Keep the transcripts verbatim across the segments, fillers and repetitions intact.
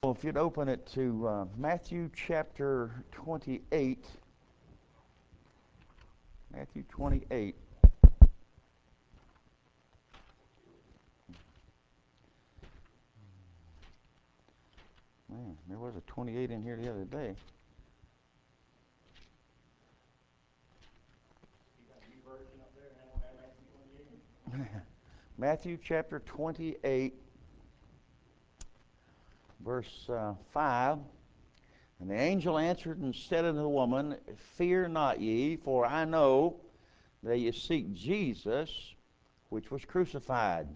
Well, if you'd open it to uh, Matthew chapter twenty-eight. Matthew twenty-eight. Man, there was a twenty-eight in here the other day. You got a new version up there, and I don't have Matthew twenty-eight? Matthew chapter twenty-eight, verse uh, five. And the angel answered and said unto the woman, Fear not ye, for I know that ye seek Jesus, which was crucified.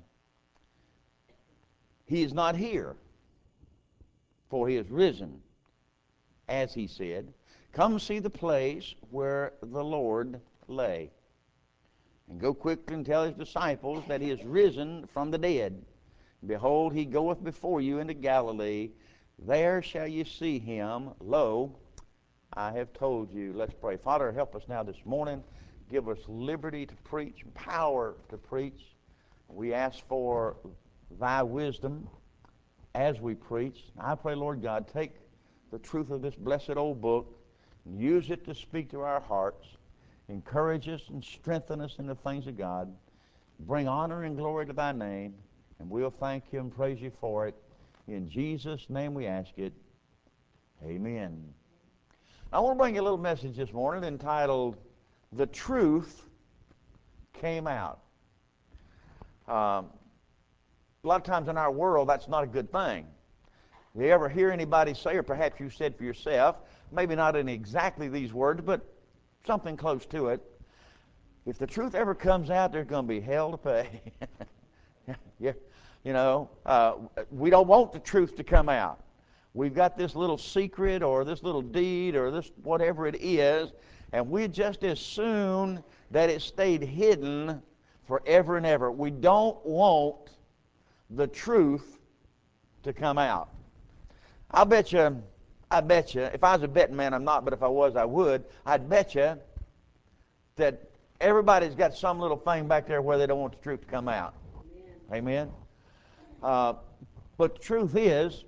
He is not here, for he is risen, as he said. Come see the place where the Lord lay. And go quickly and tell his disciples that he is risen from the dead. Behold, he goeth before you into Galilee. There shall you see him. Lo, I have told you. Let's pray. Father, help us now this morning. Give us liberty to preach, power to preach. We ask for thy wisdom as we preach. I pray, Lord God, take the truth of this blessed old book and use it to speak to our hearts. Encourage us and strengthen us in the things of God. Bring honor and glory to thy name, and we'll thank you and praise you for it. In Jesus' name we ask it. Amen. I want to bring you a little message this morning entitled, The Truth Came Out. Um, a lot of times in our world, that's not a good thing. You ever hear anybody say, or perhaps you said for yourself, maybe not in exactly these words, but something close to it, if the truth ever comes out, there's going to be hell to pay. yeah. You know, uh, we don't want the truth to come out. We've got this little secret or this little deed or this whatever it is, and we just as soon that it stayed hidden forever and ever. We don't want the truth to come out. I'll bet you, I bet you, if I was a betting man, I'm not, but if I was, I would, I'd bet you that everybody's got some little thing back there where they don't want the truth to come out. Amen? Amen? Uh, but the truth is,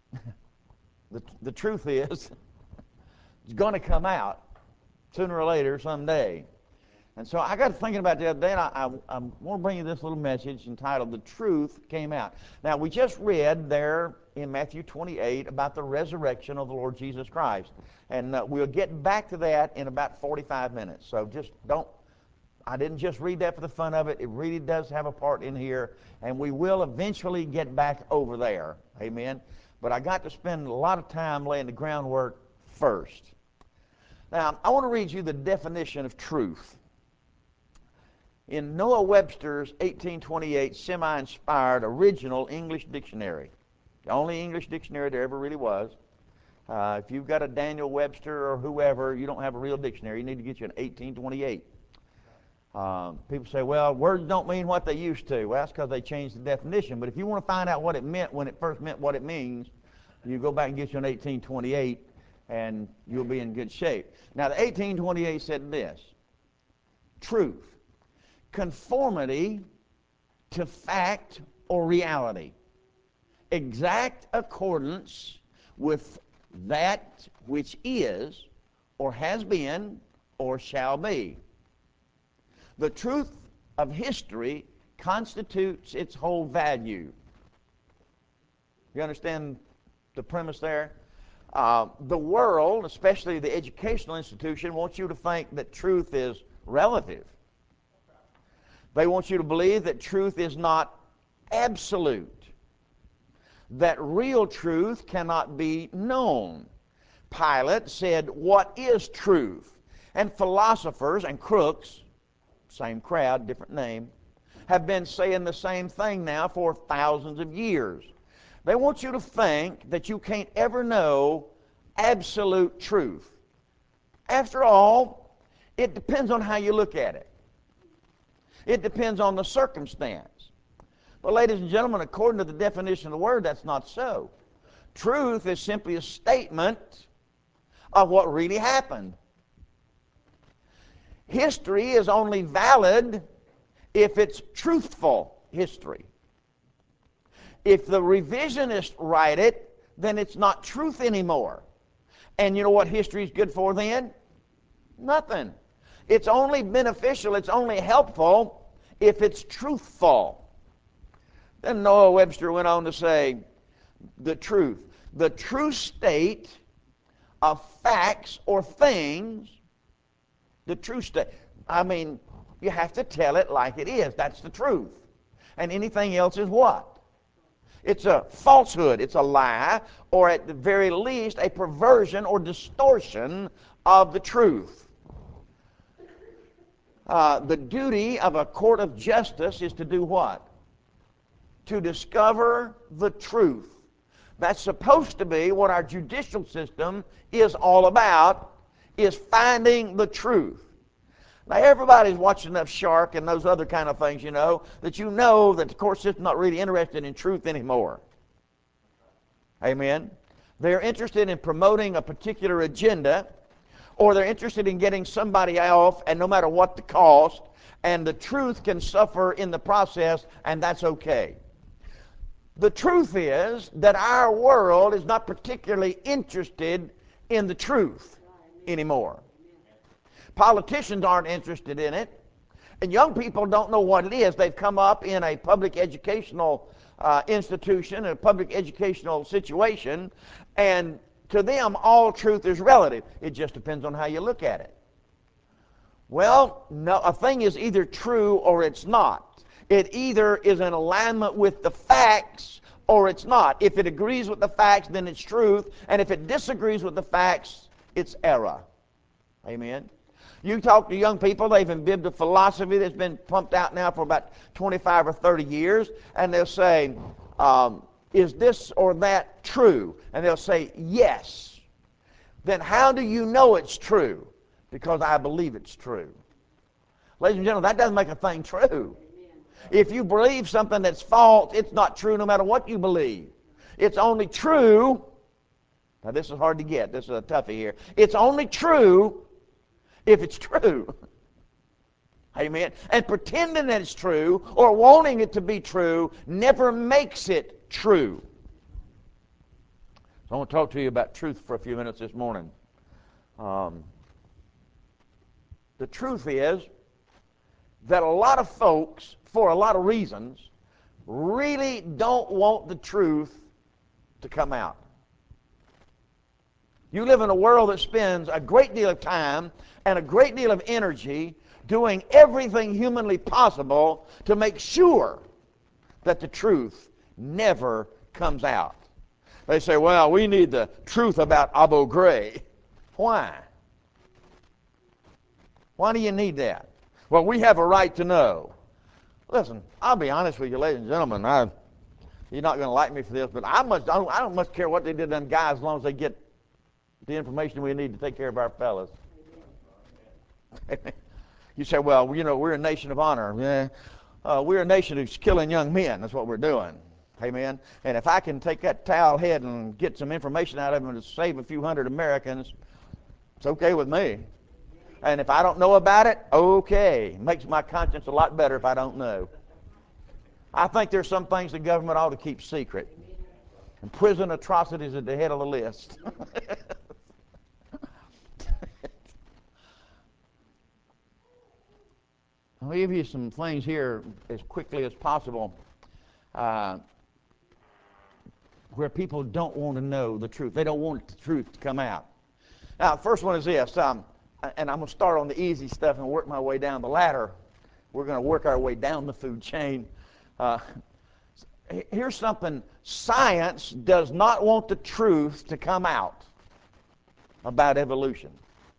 the, the truth is, it's going to come out sooner or later, someday. And so I got thinking about the other day, and I, I, I want to bring you this little message entitled, The Truth Came Out. Now, we just read there in Matthew twenty-eight about the resurrection of the Lord Jesus Christ. And uh, we'll get back to that in about forty-five minutes. So just don't, I didn't just read that for the fun of it. It really does have a part in here, and we will eventually get back over there. Amen? But I got to spend a lot of time laying the groundwork first. Now, I want to read you the definition of truth. In Noah Webster's eighteen twenty-eight semi-inspired original English dictionary, the only English dictionary there ever really was. Uh, if you've got a Daniel Webster or whoever, you don't have a real dictionary. You need to get you an eighteen twenty-eight. Um, people say, well, words don't mean what they used to. Well, that's because they changed the definition. But if you want to find out what it meant when it first meant what it means, you go back and get you an eighteen twenty-eight, and you'll be in good shape. Now, the eighteen twenty-eight said this: truth, conformity to fact or reality, exact accordance with that which is or has been or shall be. The truth of history constitutes its whole value. You understand the premise there? Uh, the world, especially the educational institution, wants you to think that truth is relative. They want you to believe that truth is not absolute, that real truth cannot be known. Pilate said, what is truth? And philosophers and crooks, same crowd, different name, have been saying the same thing now for thousands of years. They want you to think that you can't ever know absolute truth. After all, it depends on how you look at it. It depends on the circumstance. But ladies and gentlemen, according to the definition of the word, that's not so. Truth is simply a statement of what really happened. History is only valid if it's truthful history. If the revisionists write it, then it's not truth anymore. And you know what history is good for then? Nothing. It's only beneficial, it's only helpful if it's truthful. Then Noah Webster went on to say, the truth. The true state of facts or things, the true state. I mean, you have to tell it like it is. That's the truth. And anything else is what? It's a falsehood. It's a lie, or at the very least, a perversion or distortion of the truth. Uh, the duty of a court of justice is to do what? To discover the truth. That's supposed to be what our judicial system is all about, is finding the truth. Now, everybody's watching enough Shark and those other kind of things, you know, that you know that the court system's not really interested in truth anymore. Amen? They're interested in promoting a particular agenda, or they're interested in getting somebody off, and no matter what the cost, and the truth can suffer in the process, and that's okay. The truth is that our world is not particularly interested in the truth anymore. Politicians aren't interested in it, and young people don't know what it is. They've come up in a public educational uh, institution, a public educational situation, and to them all truth is relative. It just depends on how you look at it. Well, no, a thing is either true or it's not. It either is in alignment with the facts or it's not. If it agrees with the facts, then it's truth, and if it disagrees with the facts, it's error. Amen? You talk to young people, they've imbibed a philosophy that's been pumped out now for about twenty-five or thirty years, and they'll say, um, is this or that true? And they'll say, yes. Then how do you know it's true? Because I believe it's true. Ladies and gentlemen, that doesn't make a thing true. If you believe something that's false, it's not true no matter what you believe. It's only true, now this is hard to get, this is a toughie here. It's only true if it's true. Amen. And pretending that it's true or wanting it to be true never makes it true. So I want to talk to you about truth for a few minutes this morning. Um, the truth is that a lot of folks, for a lot of reasons, really don't want the truth to come out. You live in a world that spends a great deal of time and a great deal of energy doing everything humanly possible to make sure that the truth never comes out. They say, well, we need the truth about Abu Ghraib. Why? Why do you need that? Well, we have a right to know. Listen, I'll be honest with you, ladies and gentlemen. I, you're not going to like me for this, but I, much, I, don't, I don't much care what they did to them guys as long as they get the information we need to take care of our fellas. You say, well, you know, we're a nation of honor. Yeah. Uh, we're a nation who's killing young men. That's what we're doing. Amen. And if I can take that towel head and get some information out of them to save a few hundred Americans, it's okay with me. And if I don't know about it, okay. It makes my conscience a lot better if I don't know. I think there's some things the government ought to keep secret. And prison atrocities at the head of the list. I'll give you some things here as quickly as possible uh, where people don't want to know the truth. They don't want the truth to come out. Now, the first one is this, um, and I'm going to start on the easy stuff and work my way down the ladder. We're going to work our way down the food chain. Uh, here's something. Science does not want the truth to come out about evolution.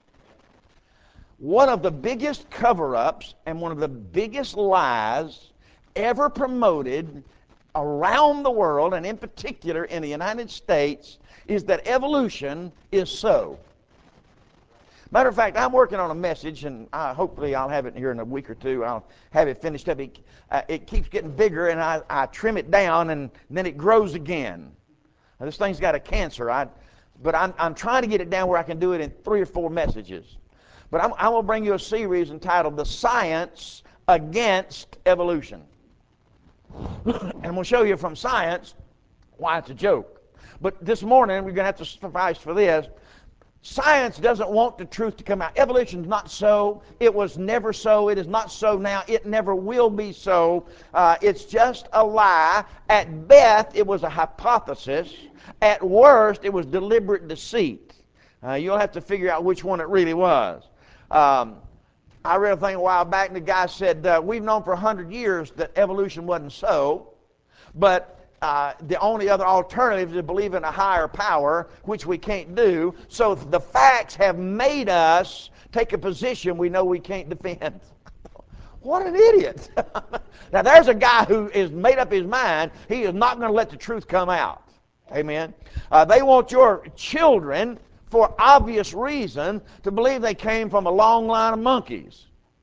One of the biggest cover-ups and one of the biggest lies ever promoted around the world, and in particular in the United States, is that evolution is so. Matter of fact, I'm working on a message, and I, hopefully I'll have it here in a week or two. I'll have it finished up. It, uh, it keeps getting bigger, and I, I trim it down, and then it grows again. Now, this thing's got a cancer, I, but I'm, I'm trying to get it down where I can do it in three or four messages. But I'm, I will bring you a series entitled The Science Against Evolution. And we'll show you from science why it's a joke. But this morning, we're going to have to suffice for this. Science doesn't want the truth to come out. Evolution's not so. It was never so. It is not so now. It never will be so. Uh, it's just a lie. At best, it was a hypothesis. At worst, it was deliberate deceit. Uh, you'll have to figure out which one it really was. Um, I read a thing a while back, and the guy said, uh, we've known for one hundred years that evolution wasn't so, but Uh, the only other alternative is to believe in a higher power, which we can't do. So the facts have made us take a position we know we can't defend. What an idiot. Now there's a guy who is made up his mind. He is not going to let the truth come out. Amen. Uh, they want your children, for obvious reason, to believe they came from a long line of monkeys.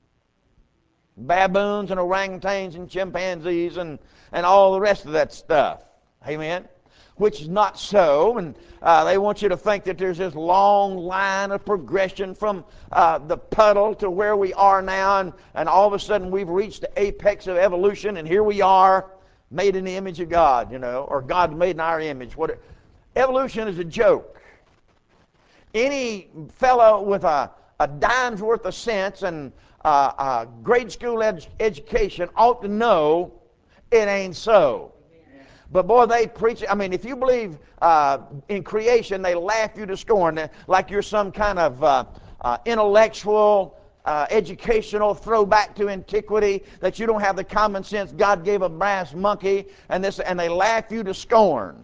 Baboons and orangutans and chimpanzees and, and all the rest of that stuff. Amen? Which is not so. And uh, they want you to think that there's this long line of progression from uh, the puddle to where we are now, and, and all of a sudden we've reached the apex of evolution, and here we are, made in the image of God, you know, or God made in our image. What? Evolution is a joke. Any fellow with a, a dime's worth of sense and Uh, uh, grade school ed- education ought to know it ain't so. But boy, they preach it. I mean, if you believe uh, in creation, they laugh you to scorn, like you're some kind of uh, uh, intellectual, uh, educational throwback to antiquity, that you don't have the common sense God gave a brass monkey, and this, and they laugh you to scorn.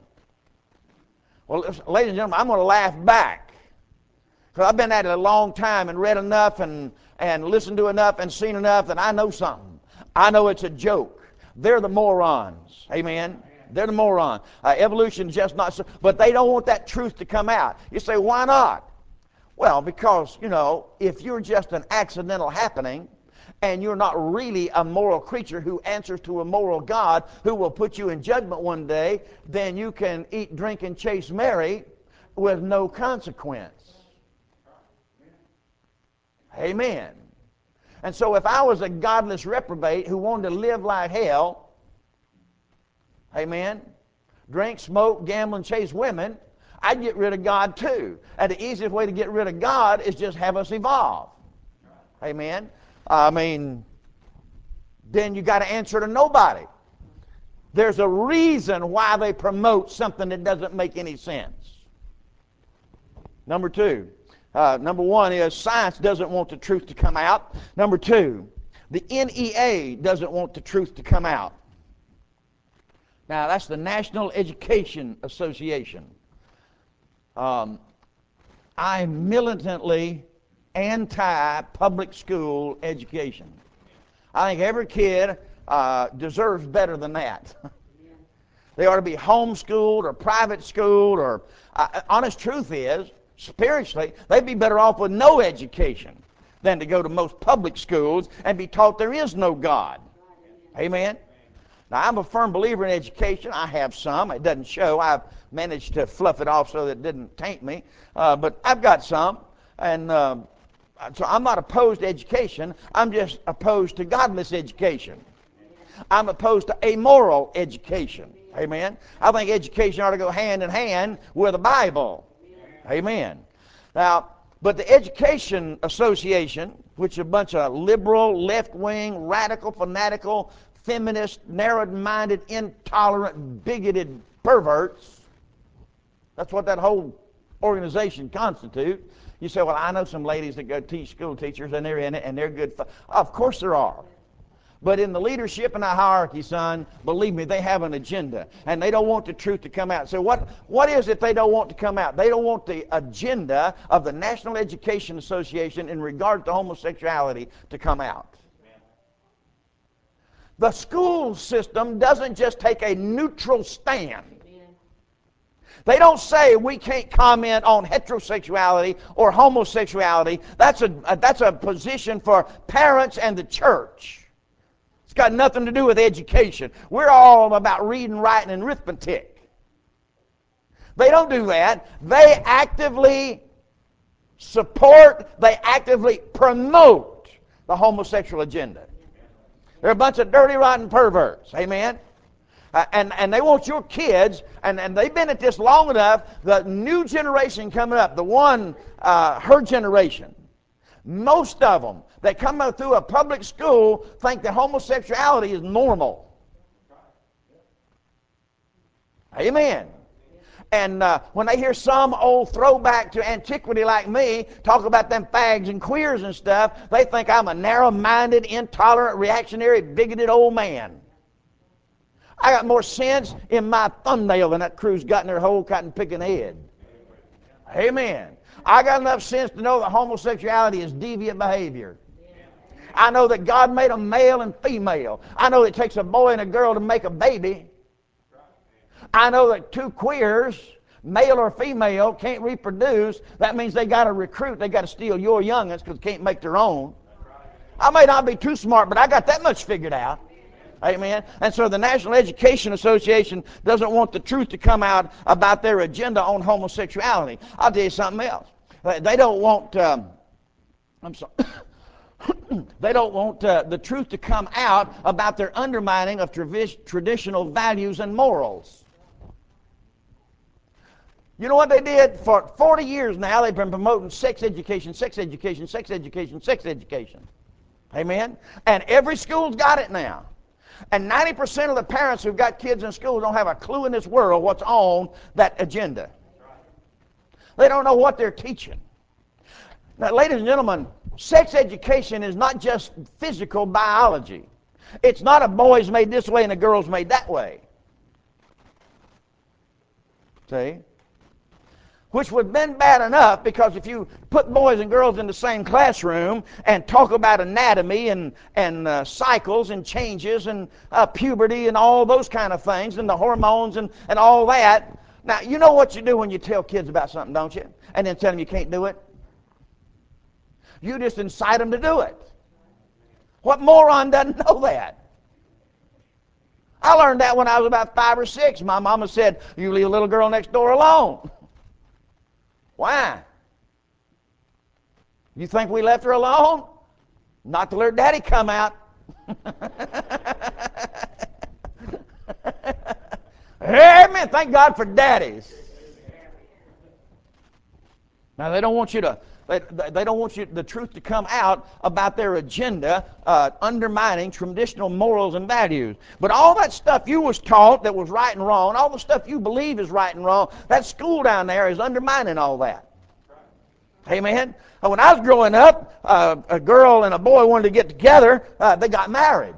Well, ladies and gentlemen, I'm going to laugh back, because I've been at it a long time and read enough and and listened to enough and seen enough that I know something. I know it's a joke. They're the morons. Amen? They're the morons. Uh, evolution's just not so. But they don't want that truth to come out. You say, why not? Well, because, you know, if you're just an accidental happening and you're not really a moral creature who answers to a moral God who will put you in judgment one day, then you can eat, drink, and chase Mary with no consequence. Amen. And so if I was a godless reprobate who wanted to live like hell, amen, drink, smoke, gamble, and chase women, I'd get rid of God too. And the easiest way to get rid of God is just have us evolve. Amen. I mean, then you got to answer to nobody. There's a reason why they promote something that doesn't make any sense. Number two. Uh, number one is science doesn't want the truth to come out. Number two, the N E A doesn't want the truth to come out. Now, that's the National Education Association. Um, I'm militantly anti-public school education. I think every kid uh, deserves better than that. They ought to be homeschooled or private schooled, or uh, honest truth is, spiritually, they'd be better off with no education than to go to most public schools and be taught there is no God. Amen? Now, I'm a firm believer in education. I have some. It doesn't show. I've managed to fluff it off so that it didn't taint me. Uh, but I've got some. And uh, so I'm not opposed to education. I'm just opposed to godless education. I'm opposed to amoral education. Amen? I think education ought to go hand in hand with the Bible. Amen. Now, but the Education Association, which is a bunch of liberal, left-wing, radical, fanatical, feminist, narrow-minded, intolerant, bigoted perverts, that's what that whole organization constitutes. You say, well, I know some ladies that go teach school teachers, and they're in it, and they're good. F-. Of course there are. But in the leadership and the hierarchy, son, believe me, they have an agenda. And they don't want the truth to come out. So what, what is it they don't want to come out? They don't want the agenda of the National Education Association in regard to homosexuality to come out. The school system doesn't just take a neutral stand. They don't say we can't comment on heterosexuality or homosexuality. That's a, that's a position for parents and the church. It's got nothing to do with education. We're all about reading, writing, and arithmetic. They don't do that. They actively support, they actively promote the homosexual agenda. They're a bunch of dirty, rotten perverts. Amen? Uh, and, and they want your kids, and, and they've been at this long enough, the new generation coming up, the one, uh, her generation, most of them that come up through a public school think that homosexuality is normal. Amen. And uh, when they hear some old throwback to antiquity like me talk about them fags and queers and stuff, they think I'm a narrow-minded, intolerant, reactionary, bigoted old man. I got more sense in my thumbnail than that crew's got in their whole cotton-picking head. Amen. I got enough sense to know that homosexuality is deviant behavior. I know that God made them male and female. I know it takes a boy and a girl to make a baby. I know that two queers, male or female, can't reproduce. That means they got to recruit. They got to steal your youngins because they can't make their own. I may not be too smart, but I got that much figured out. Amen. And so the National Education Association doesn't want the truth to come out about their agenda on homosexuality. I'll tell you something else. They don't want, um, I'm sorry, they don't want uh, the truth to come out about their undermining of travi- traditional values and morals. You know what they did? For forty years now, they've been promoting sex education, sex education, sex education, sex education. Amen? And every school's got it now. And ninety percent of the parents who've got kids in school don't have a clue in this world what's on that agenda. They don't know what they're teaching. Now, ladies and gentlemen, sex education is not just physical biology. It's not a boy's made this way and a girl's made that way. See? Which would have been bad enough, because if you put boys and girls in the same classroom and talk about anatomy and, and uh, cycles and changes and uh, puberty and all those kind of things and the hormones and, and all that. Now, you know what you do when you tell kids about something, don't you? And then tell them you can't do it? You just incite them to do it. What moron doesn't know that? I learned that when I was about five or six. My mama said, you leave a little girl next door alone. Why? You think we left her alone? Not to let her daddy come out. Amen. Thank God for daddies. Now they don't want you to. They, they don't want you the truth to come out about their agenda, uh, undermining traditional morals and values. But all that stuff you was taught that was right and wrong, all the stuff you believe is right and wrong, that school down there is undermining all that. Amen. When I was growing up, uh, a girl and a boy wanted to get together. Uh, they got married.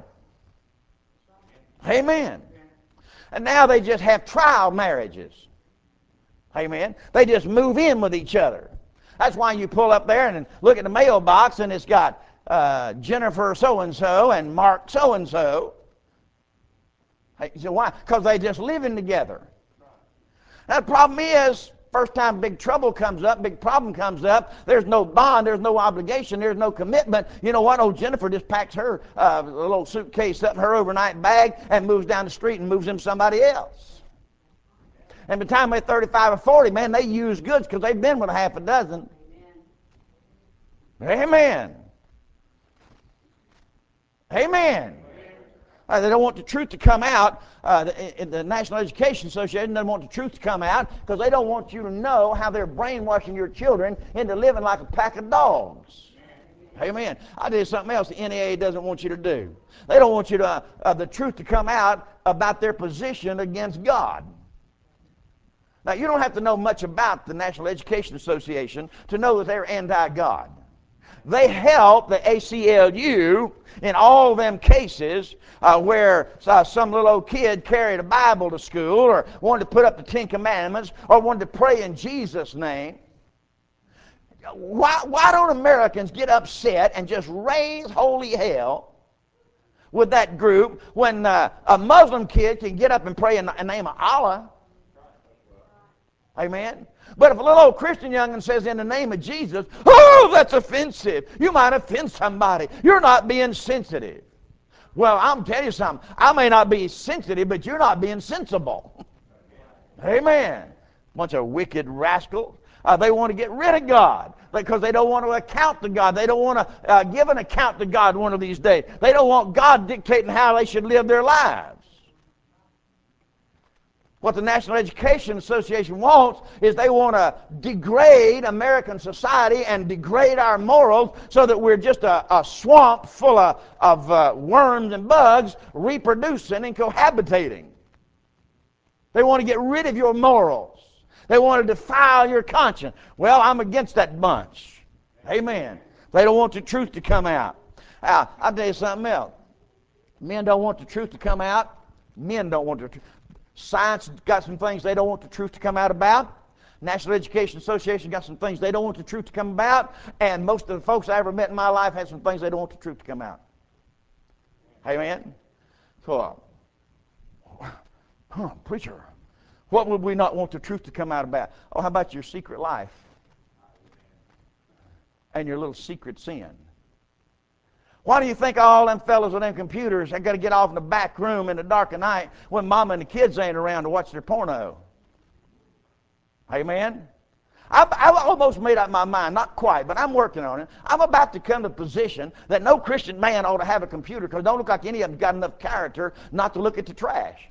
Amen. And now they just have trial marriages. Amen. They just move in with each other. That's why you pull up there and look at the mailbox and it's got uh, Jennifer so-and-so and Mark so-and-so. Hey, so why? Because they just living together. Now the problem is, first time big trouble comes up, big problem comes up, there's no bond, there's no obligation, there's no commitment. You know what? Old Jennifer just packs her uh, little suitcase up in her overnight bag and moves down the street and moves in somebody else. And by the time they're thirty-five or forty, man, they use goods because they've been with a half a dozen. Amen. Amen. Amen. Uh, they don't want the truth to come out. Uh, the, the National Education Association doesn't want the truth to come out because they don't want you to know how they're brainwashing your children into living like a pack of dogs. Amen. I did something else the N A A doesn't want you to do. They don't want you to uh, uh, the truth to come out about their position against God. Now, you don't have to know much about the National Education Association to know that they're anti-God. They help the A C L U in all them cases uh, where uh, some little old kid carried a Bible to school or wanted to put up the Ten Commandments or wanted to pray in Jesus' name. Why, why don't Americans get upset and just raise holy hell with that group when uh, a Muslim kid can get up and pray in the name of Allah? Amen. But if a little old Christian young'un says in the name of Jesus, oh, that's offensive. You might offend somebody. You're not being sensitive. Well, I'm telling you something. I may not be sensitive, but you're not being sensible. Amen. Bunch of wicked rascals. Uh, they want to get rid of God because they don't want to account to God. They don't want to uh, give an account to God one of these days. They don't want God dictating how they should live their lives. What the National Education Association wants is they want to degrade American society and degrade our morals so that we're just a, a swamp full of, of uh, worms and bugs reproducing and cohabitating. They want to get rid of your morals. They want to defile your conscience. Well, I'm against that bunch. Amen. They don't want the truth to come out. Now, I'll tell you something else. Men don't want the truth to come out. Men don't want the truth. Science got some things they don't want the truth to come out about. National Education Association got some things they don't want the truth to come about. And most of the folks I ever met in my life had some things they don't want the truth to come out. Amen? So, uh, huh, preacher, what would we not want the truth to come out about? Oh, how about your secret life? And your little secret sin? Why do you think all them fellas with them computers have got to get off in the back room in the dark of night when mama and the kids ain't around to watch their porno? Amen? I've, I've almost made up my mind, not quite, but I'm working on it. I'm about to come to the position that no Christian man ought to have a computer because it don't look like any of them got enough character not to look at the trash.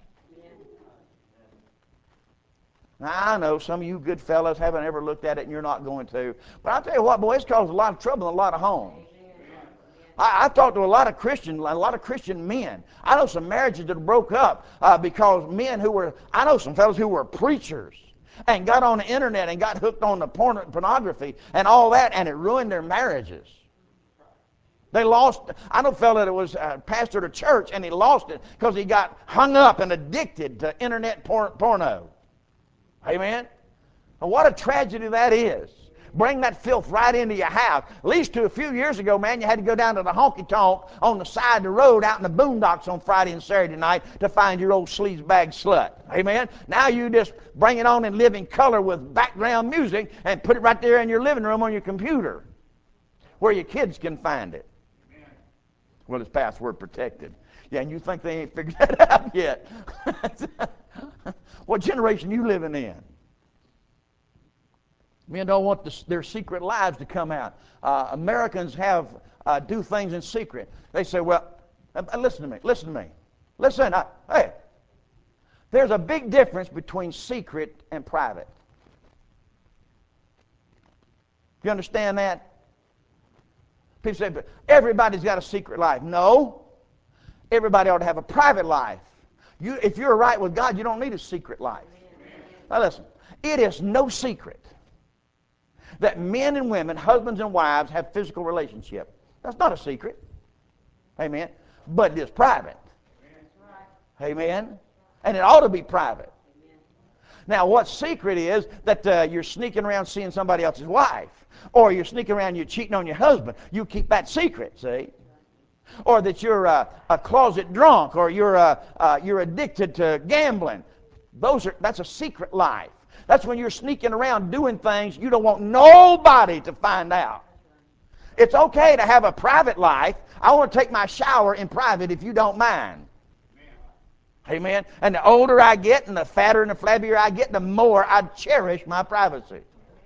Now, I know some of you good fellas haven't ever looked at it and you're not going to. But I'll tell you what, boy, it's caused a lot of trouble in a lot of homes. I, I've talked to a lot of Christian, a lot of Christian men. I know some marriages that broke up uh, because men who were, I know some fellas who were preachers and got on the internet and got hooked on the porn, pornography and all that, and it ruined their marriages. They lost, I know a fellow that was a pastor at a church, and he lost it because he got hung up and addicted to internet por- porno. Amen? And what a tragedy that is. Bring that filth right into your house. At least to a few years ago, man, you had to go down to the honky-tonk on the side of the road out in the boondocks on Friday and Saturday night to find your old sleazebag slut. Amen? Now you just bring it on in living color with background music and put it right there in your living room on your computer where your kids can find it. Amen. Well, it's password protected. Yeah, and you think they ain't figured that out yet. What generation you living in? Men don't want the, their secret lives to come out. Uh, Americans have uh, do things in secret. They say, well, uh, listen to me, listen to me. Listen, I, hey, there's a big difference between secret and private. You understand that? People say, but everybody's got a secret life. No. Everybody ought to have a private life. You, if you're right with God, you don't need a secret life. Now listen, it is no secret that men and women, husbands and wives, have physical relationship. That's not a secret. Amen. But it is private. Amen. And it ought to be private. Now, what's secret is that uh, you're sneaking around seeing somebody else's wife, or you're sneaking around, you're cheating on your husband. You keep that secret, see? Or that you're a, a closet drunk, or you're a, uh, you're addicted to gambling. Those are that's a secret life. That's when you're sneaking around doing things you don't want nobody to find out. It's okay to have a private life. I want to take my shower in private if you don't mind. Amen. And the older I get and the fatter and the flabbier I get, the more I cherish my privacy.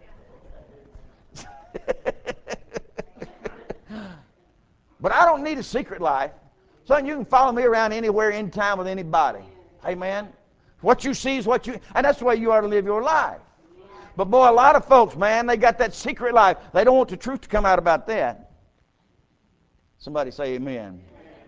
But I don't need a secret life. Son, you can follow me around anywhere, anytime with anybody. Amen. What you see is what you, and that's the way you ought to live your life. But boy, a lot of folks, man, they got that secret life. They don't want the truth to come out about that. Somebody say amen.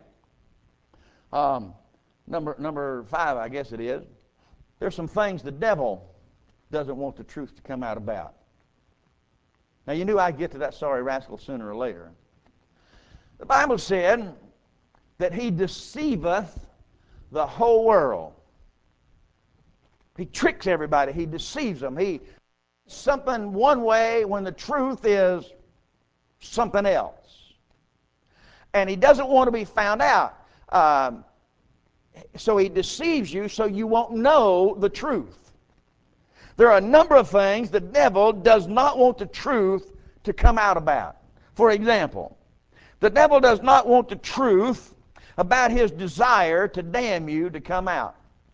Um, number, number five, I guess it is. There's some things the devil doesn't want the truth to come out about. Now, you knew I'd get to that sorry rascal sooner or later. The Bible said that he deceiveth the whole world. He tricks everybody. He deceives them. He something one way when the truth is something else. And he doesn't want to be found out. Um, so he deceives you so you won't know the truth. There are a number of things the devil does not want the truth to come out about. For example, the devil does not want the truth about his desire to damn you to come out.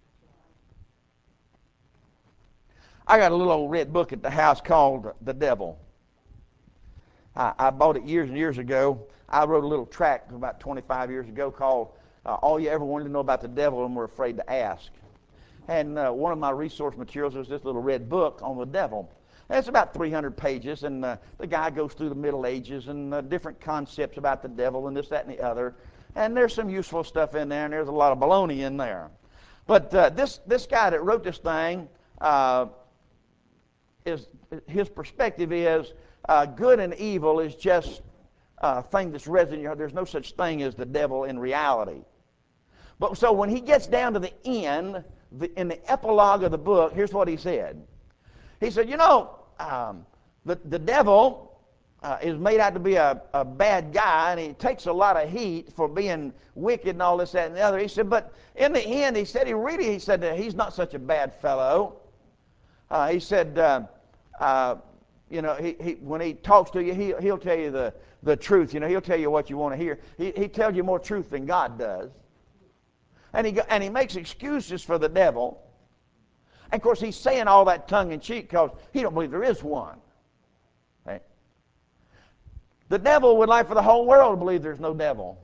I got a little old red book at the house called The Devil. I, I bought it years and years ago. I wrote a little tract about twenty-five years ago called uh, All You Ever Wanted to Know About the Devil and Were Afraid to Ask. And uh, one of my resource materials was this little red book on the devil. And it's about three hundred pages, and uh, the guy goes through the Middle Ages and uh, different concepts about the devil and this, that, and the other. And there's some useful stuff in there, and there's a lot of baloney in there. But uh, this this guy that wrote this thing, uh, is his perspective is uh, good and evil is just a thing that's resident in your heart. There's no such thing as the devil in reality. But so when he gets down to the end, the, in the epilogue of the book, here's what he said. He said, you know, um, the, the devil uh, is made out to be a, a bad guy, and he takes a lot of heat for being wicked and all this, that, and the other. He said, but in the end, he said, he really, he said, that he's not such a bad fellow. Uh, he said, uh, uh, you know, he, he, when he talks to you, he, he'll tell you the, the truth. You know, he'll tell you what you want to hear. He, he tells you more truth than God does. And he, and he makes excuses for the devil. And of course, he's saying all that tongue-in-cheek because he don't believe there is one. Okay? The devil would like for the whole world to believe there's no devil.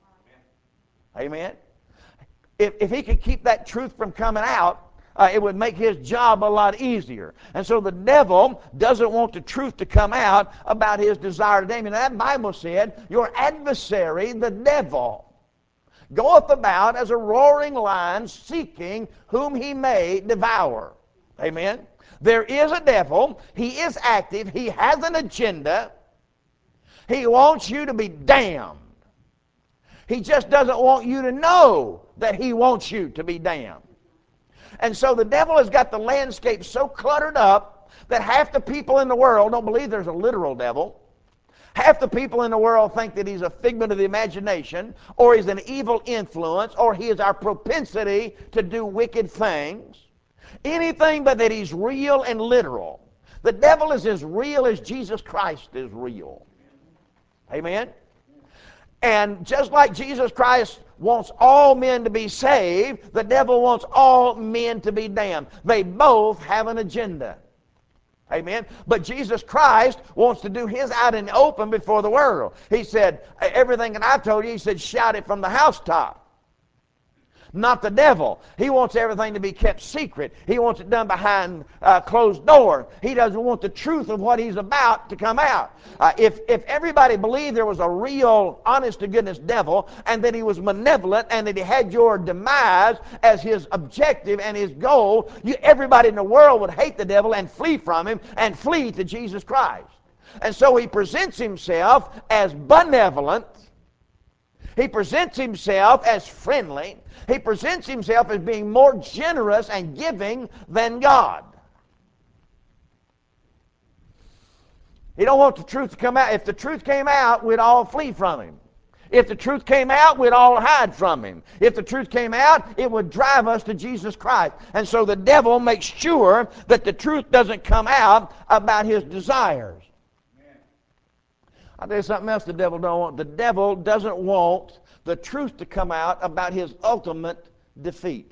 Amen? If, if he could keep that truth from coming out, uh, it would make his job a lot easier. And so the devil doesn't want the truth to come out about his desire to damn you. Now, that Bible said, your adversary, the devil, goeth about as a roaring lion, seeking whom he may devour. Amen? There is a devil. He is active. He has an agenda. He wants you to be damned. He just doesn't want you to know that he wants you to be damned. And so the devil has got the landscape so cluttered up that half the people in the world don't believe there's a literal devil. Half the people in the world think that he's a figment of the imagination, or he's an evil influence, or he is our propensity to do wicked things. Anything but that he's real and literal. The devil is as real as Jesus Christ is real. Amen? And just like Jesus Christ wants all men to be saved, the devil wants all men to be damned. They both have an agenda. Amen. But Jesus Christ wants to do his out in the open before the world. He said, everything that I've told you, he said, shout it from the housetop. Not the devil. He wants everything to be kept secret. He wants it done behind uh, closed doors. He doesn't want the truth of what he's about to come out. Uh, if, if everybody believed there was a real, honest-to-goodness devil, and that he was malevolent, and that he had your demise as his objective and his goal, you, everybody in the world would hate the devil and flee from him and flee to Jesus Christ. And so he presents himself as benevolent. He presents himself as friendly. He presents himself as being more generous and giving than God. He don't want the truth to come out. If the truth came out, we'd all flee from him. If the truth came out, we'd all hide from him. If the truth came out, it would drive us to Jesus Christ. And so the devil makes sure that the truth doesn't come out about his desires. I'll tell you something else the devil don't want. The devil doesn't want the truth to come out about his ultimate defeat.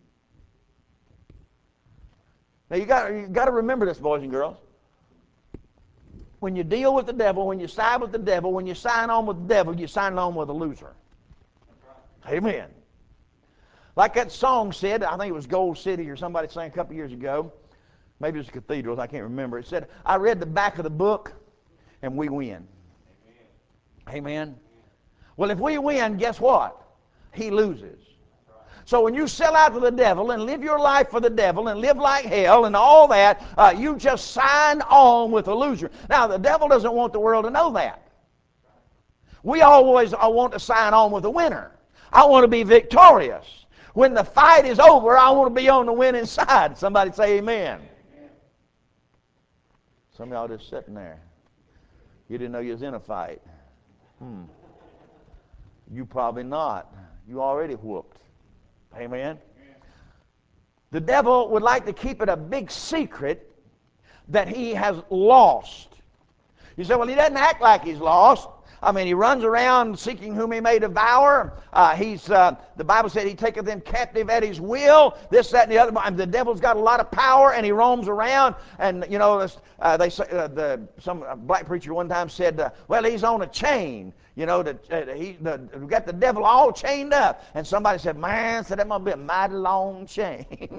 Now you got you got to remember this, boys and girls. When you deal with the devil, when you side with the devil, when you sign on with the devil, you sign on with a loser. Amen. Like that song said, I think it was Gold City or somebody sang a couple years ago. Maybe it was Cathedrals, I can't remember. It said, I read the back of the book and we win. Amen. Amen. Well, if we win, guess what? He loses. So when you sell out to the devil and live your life for the devil and live like hell and all that, uh, you just signed on with a loser. Now, the devil doesn't want the world to know that. We always want to sign on with a winner. I want to be victorious. When the fight is over, I want to be on the winning side. Somebody say amen. Some of y'all just sitting there. You didn't know you was in a fight. Hmm. You probably not. You already whooped. Amen. The devil would like to keep it a big secret that he has lost. You say, well, he doesn't act like he's lost. I mean, he runs around seeking whom he may devour. Uh, he's uh, the Bible said he taketh them captive at his will. This, that, and the other. I mean, the devil's got a lot of power, and he roams around. And you know, uh, they say uh, the some black preacher one time said, uh, "Well, he's on a chain." You know, the, uh, he the, we got the devil all chained up. And somebody said, "Man, said that must be a mighty long chain."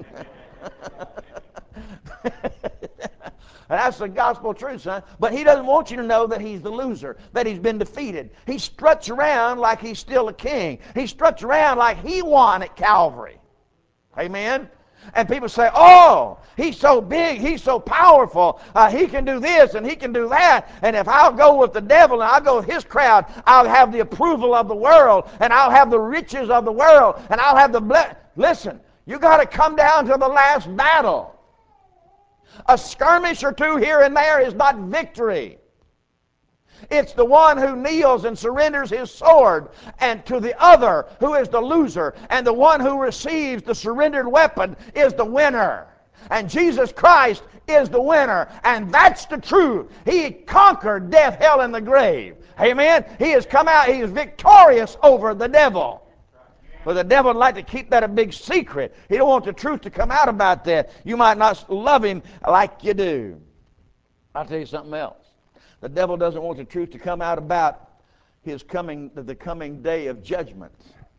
That's the gospel truth, son. But he doesn't want you to know that he's the loser, that he's been defeated. He struts around like he's still a king. He struts around like he won at Calvary. Amen? And people say, oh, he's so big, he's so powerful, uh, he can do this and he can do that. And if I'll go with the devil and I'll go with his crowd, I'll have the approval of the world, and I'll have the riches of the world, and I'll have the blessing. Listen, you got to come down to the last battle. A skirmish or two here and there is not victory. It's the one who kneels and surrenders his sword, and to the other who is the loser, and the one who receives the surrendered weapon is the winner. And Jesus Christ is the winner, and that's the truth. He conquered death, hell, and the grave. Amen? He has come out, he is victorious over the devil. But the devil would like to keep that a big secret. He don't want the truth to come out about that. You might not love him like you do. I'll tell you something else. The devil doesn't want the truth to come out about his coming, the coming day of judgment.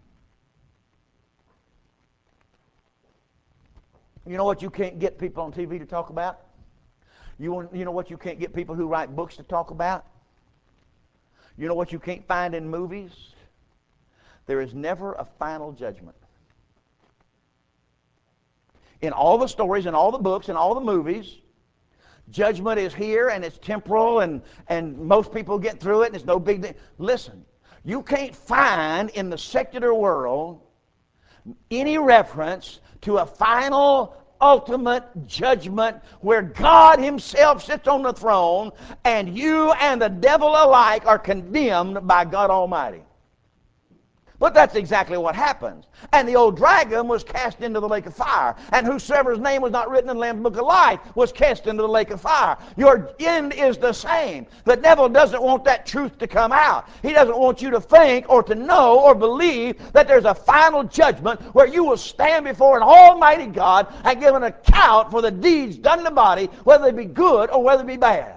You know what you can't get people on T V to talk about? You, want, you know what you can't get people who write books to talk about? You know what you can't find in movies? There is never a final judgment. In all the stories, in all the books, in all the movies, judgment is here, and it's temporal, and, and most people get through it, and it's no big deal. Listen, you can't find in the secular world any reference to a final, ultimate judgment where God himself sits on the throne, and you and the devil alike are condemned by God Almighty. But that's exactly what happens. And the old dragon was cast into the lake of fire. And whosoever's name was not written in the Lamb's book of life was cast into the lake of fire. Your end is the same. The devil doesn't want that truth to come out. He doesn't want you to think or to know or believe that there's a final judgment where you will stand before an almighty God and give an account for the deeds done in the body, whether they be good or whether they be bad.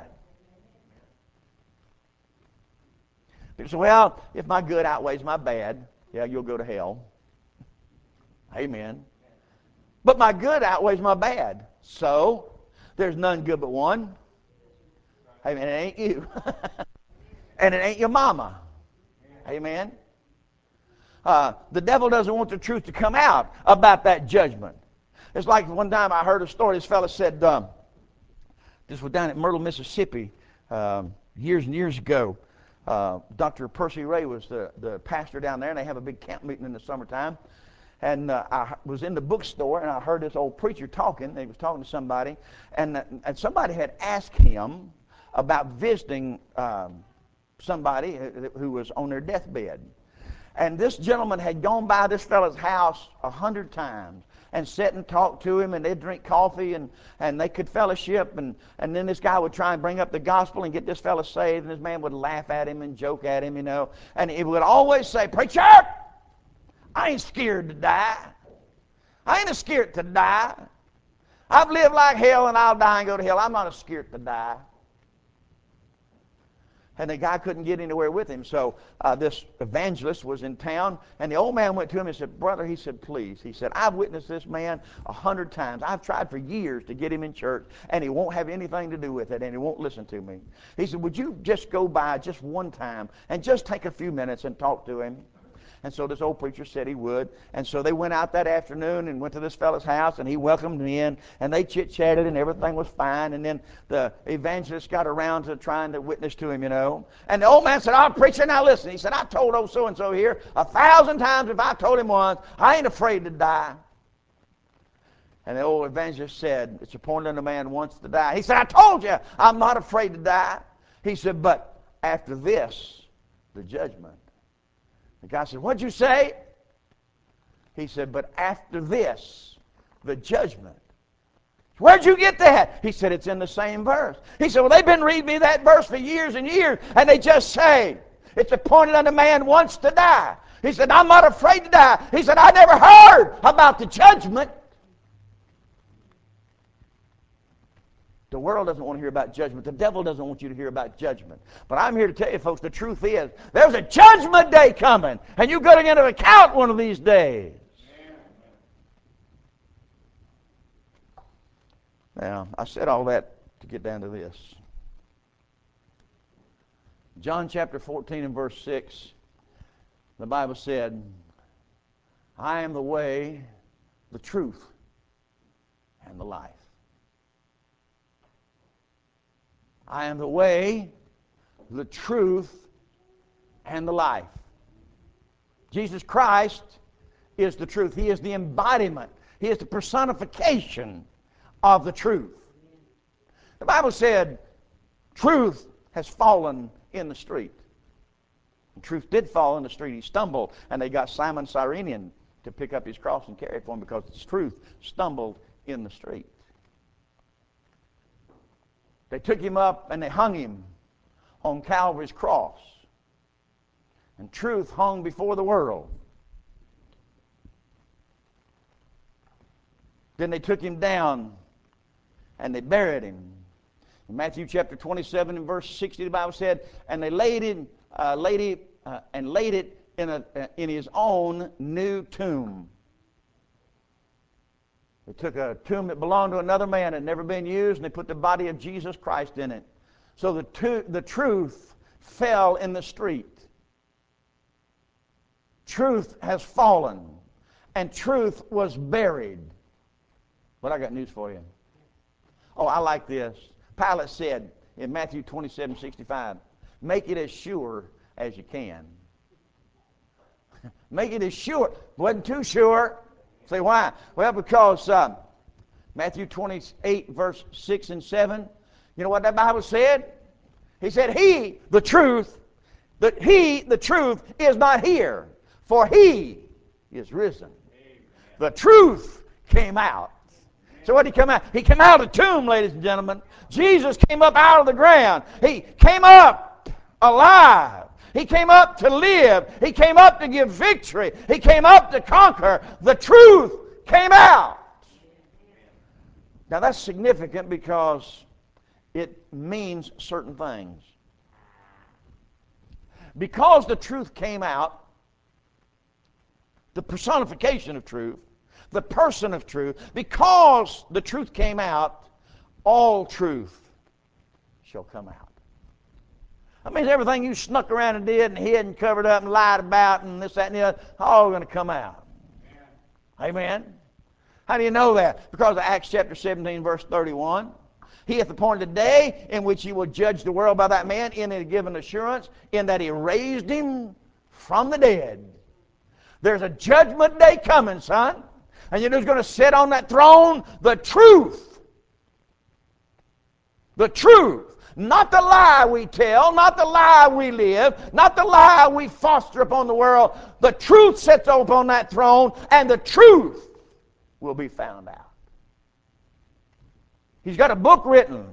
People say, well, if my good outweighs my bad, yeah, you'll go to hell. Amen. But my good outweighs my bad. So, there's none good but one. Amen. It ain't you. And it ain't your mama. Amen. Uh, the devil doesn't want the truth to come out about that judgment. It's like one time I heard a story. This fellow said, um, this was down at Myrtle, Mississippi, um, years and years ago. Uh, Doctor Percy Ray was the, the pastor down there, and they have a big camp meeting in the summertime. And uh, I was in the bookstore, and I heard this old preacher talking. He was talking to somebody, and, uh, and somebody had asked him about visiting um, somebody who was on their deathbed. And this gentleman had gone by this fellow's house a hundred times and sat and talked to him, and they'd drink coffee, and, and they could fellowship, and, and then this guy would try and bring up the gospel and get this fellow saved, and this man would laugh at him and joke at him, you know, and he would always say, preacher, I ain't scared to die. I ain't scared to die. I've lived like hell, and I'll die and go to hell. I'm not scared to die. And the guy couldn't get anywhere with him. So uh, this evangelist was in town, and the old man went to him and said, brother, he said, please. He said, I've witnessed this man a hundred times. I've tried for years to get him in church, and he won't have anything to do with it, and he won't listen to me. He said, would you just go by just one time and just take a few minutes and talk to him? And so this old preacher said he would. And so they went out that afternoon and went to this fellow's house, and he welcomed them in, and they chit-chatted, and everything was fine. And then the evangelist got around to trying to witness to him, you know. And the old man said, oh, preacher, now listen. He said, I told old so-and-so here a thousand times if I told him once, I ain't afraid to die. And the old evangelist said, it's appointed unto man once to die. He said, I told you, I'm not afraid to die. He said, but after this, the judgment. The guy said, what'd you say? He said, but after this, the judgment. Where'd you get that? He said, it's in the same verse. He said, well, they've been reading me that verse for years and years, and they just say, It's appointed unto man once to die. He said, I'm not afraid to die. He said, I never heard about the judgment. The world doesn't want to hear about judgment. The devil doesn't want you to hear about judgment. But I'm here to tell you, folks, the truth is, there's a judgment day coming, and you're going to get an account one of these days. Now, I said all that to get down to this. John chapter fourteen and verse six, the Bible said, I am the way, the truth, and the life. I am the way, the truth, and the life. Jesus Christ is the truth. He is the embodiment. He is the personification of the truth. The Bible said truth has fallen in the street. And truth did fall in the street. He stumbled, and they got Simon Cyrenian to pick up his cross and carry it for him because the truth stumbled in the street. They took him up and they hung him on Calvary's cross. And truth hung before the world. Then they took him down and they buried him. In Matthew chapter twenty-seven and verse sixty, the Bible said, and they laid him, uh, laid it, uh, and laid it in a uh, in his own new tomb. They took a tomb that belonged to another man that had never been used, and they put the body of Jesus Christ in it. So the tu- the truth fell in the street. Truth has fallen, and truth was buried. But I got news for you. Oh, I like this. Pilate said in Matthew twenty-seven sixty-five, make it as sure as you can. Make it as sure. Wasn't too sure. Say why? Well, because uh, Matthew twenty-eight, verse six and seven, you know what that Bible said? He said, He, the truth, that He, the truth, is not here, for He is risen. Amen. The truth came out. So what did he come out? He came out of the tomb, ladies and gentlemen. Jesus came up out of the ground. He came up alive. He came up to live. He came up to give victory. He came up to conquer. The truth came out. Now that's significant because it means certain things. Because the truth came out, the personification of truth, the person of truth, because the truth came out, all truth shall come out. That means everything you snuck around and did and hid and covered up and lied about and this, that, and the other, all going to come out. Amen. Amen? How do you know that? Because of Acts chapter seventeen, verse thirty-one. He hath appointed a day in which he will judge the world by that man, in a given assurance, in that he raised him from the dead. There's a judgment day coming, son. And you know who's going to sit on that throne? The truth. The truth. Not the lie we tell, not the lie we live, not the lie we foster upon the world. The truth sits upon that throne, and the truth will be found out. He's got a book written.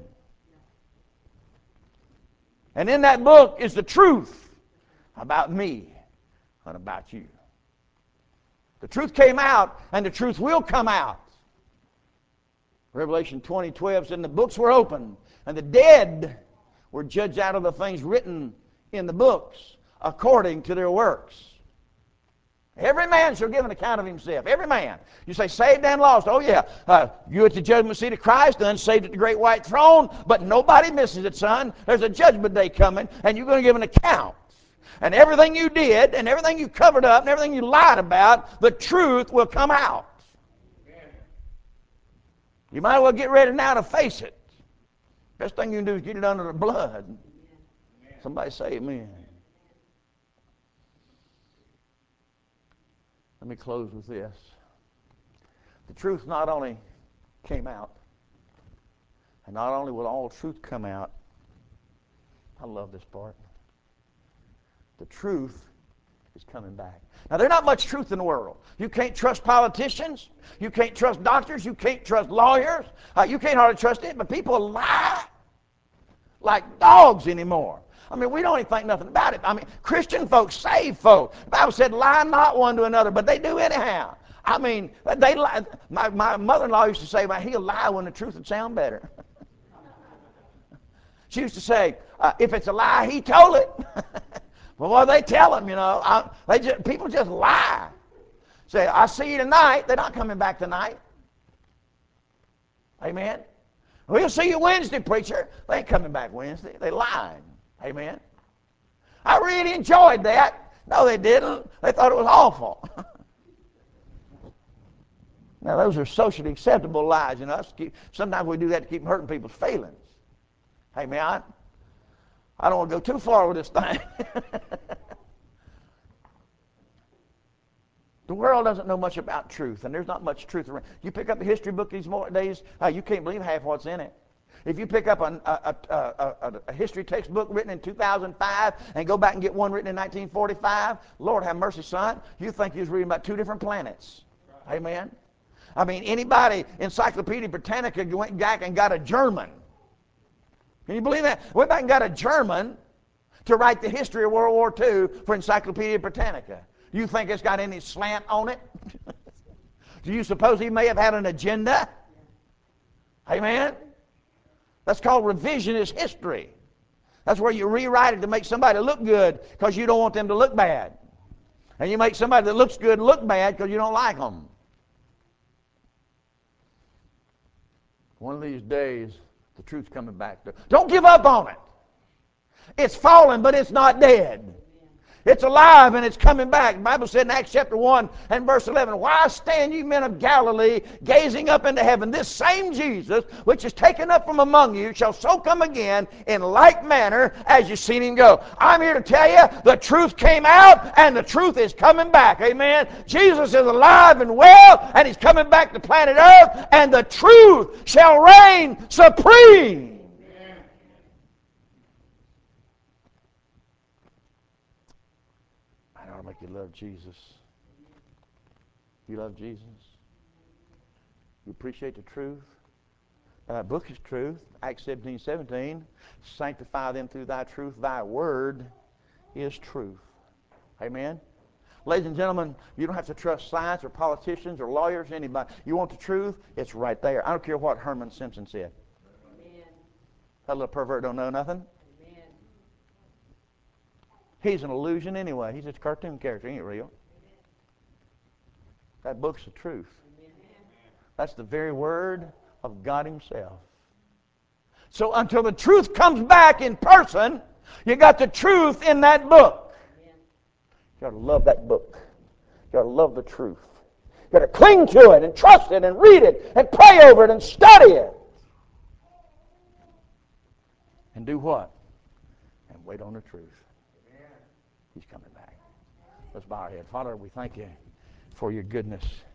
And in that book is the truth about me and about you. The truth came out, and the truth will come out. Revelation twenty twelve said, the books were opened, and the dead were judged out of the things written in the books according to their works. Every man shall give an account of himself. Every man. You say, saved and lost. Oh, yeah. Uh, you at the judgment seat of Christ, unsaved at the great white throne, but nobody misses it, son. There's a judgment day coming, and you're going to give an account. And everything you did, and everything you covered up, and everything you lied about, the truth will come out. Amen. You might as well get ready now to face it. Best thing you can do is get it under the blood. Amen. Somebody say amen. Let me close with this. The truth not only came out, and not only will all truth come out, I love this part. The truth is coming back. Now, there's not much truth in the world. You can't trust politicians. You can't trust doctors. You can't trust lawyers. Uh, you can't hardly trust it, but people lie. like dogs anymore. I mean, we don't even think nothing about it. I mean, Christian folks, saved folks. The Bible said, lie not one to another, but they do anyhow. I mean, they lie. My, my mother-in-law used to say, well, he'll lie when the truth would sound better. She used to say, uh, if it's a lie, he told it. Well, well, they tell him, you know. I, they just, people just lie. Say, I see you tonight. They're not coming back tonight. Amen. We'll see you Wednesday, preacher. They ain't coming back Wednesday. They lied. Amen. I really enjoyed that. No, they didn't. They thought it was awful. Now, those are socially acceptable lies. You know, sometimes we do that to keep hurting people's feelings. Amen. I, I don't want to go too far with this thing. The world doesn't know much about truth, and there's not much truth around. You pick up the history book these days, uh, you can't believe half what's in it. If you pick up a, a, a, a, a history textbook written in two thousand five and go back and get one written in nineteen forty-five, Lord have mercy, son, you think you was reading about two different planets. Right. Amen. I mean, anybody, Encyclopedia Britannica went back and got a German. Can you believe that? Went back and got a German to write the history of World War Two for Encyclopedia Britannica. Do you think it's got any slant on it? Do you suppose he may have had an agenda? Amen? That's called revisionist history. That's where you rewrite it to make somebody look good because you don't want them to look bad. And you make somebody that looks good look bad because you don't like them. One of these days, the truth's coming back. To, don't give up on it. It's fallen, but it's not dead. It's alive and it's coming back. The Bible said in Acts chapter one and verse eleven, why stand you men of Galilee gazing up into heaven? This same Jesus, which is taken up from among you, shall so come again in like manner as you've seen him go. I'm here to tell you, the truth came out and the truth is coming back. Amen. Jesus is alive and well, and he's coming back to planet Earth, and the truth shall reign supreme. Make you love Jesus. You love Jesus. You appreciate the truth. Uh, book is truth. Acts seventeen seventeen. Sanctify them through thy truth. Thy word is truth. Amen. Ladies and gentlemen, you don't have to trust science or politicians or lawyers or anybody. You want the truth? It's right there. I don't care what Herman Simpson said. Amen. That little pervert don't know nothing. He's an illusion anyway. He's just a cartoon character. He ain't real. That book's the truth. That's the very word of God himself. So until the truth comes back in person, you got the truth in that book. You got to love that book. You got to love the truth. You got to cling to it and trust it and read it and pray over it and study it. And do what? And wait on the truth. He's coming back. Let's bow our head. Father, we thank you for your goodness.